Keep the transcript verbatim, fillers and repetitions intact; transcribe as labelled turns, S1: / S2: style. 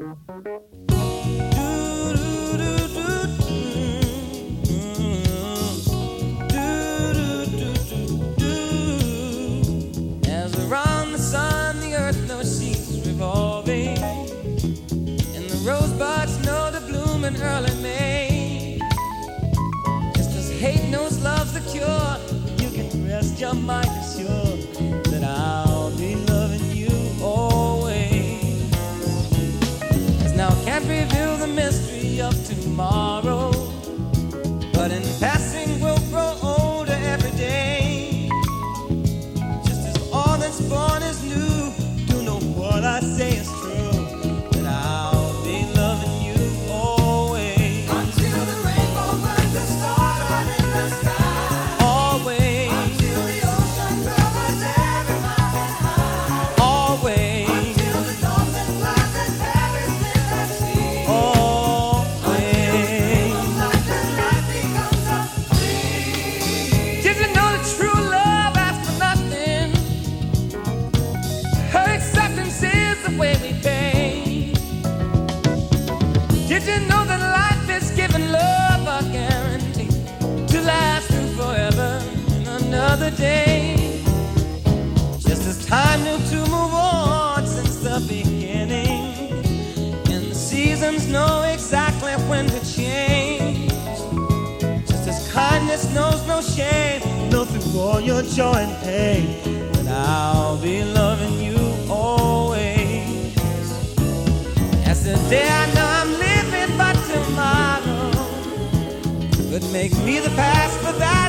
S1: Early May, just as hate knows love's the cure, you can rest your mind assured that I'll be loving you always. As now can't reveal the mystery of tomorrow, but in passing we'll grow older every day. Just as all that's born is new, do know what I say is true. Day. Just as time knew to move on since the beginning, and the seasons know exactly when to change. Just as kindness knows no shame, know through all your joy and pain that I'll be loving you always. As the day I know I'm living, but tomorrow could make me the past for that.